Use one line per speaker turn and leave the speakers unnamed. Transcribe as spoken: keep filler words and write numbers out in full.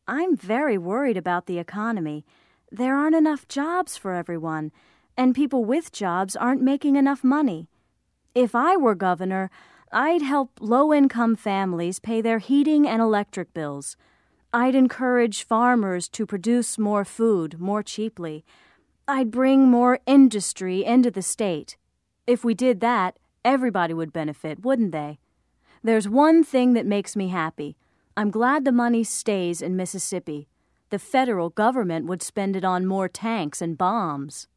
I'm very worried about the economy. There aren't enough jobs for everyone, and people with jobs aren't making enough money. If I were governor, I'd help low-income families pay their heating and electric bills. I'd encourage farmers to produce more food more cheaply. I'd bring more industry into the state. If we did that, everybody would benefit, wouldn't they? There's one thing that makes me happy. I'm glad the money stays in Mississippi. The federal government would spend it on more tanks and bombs.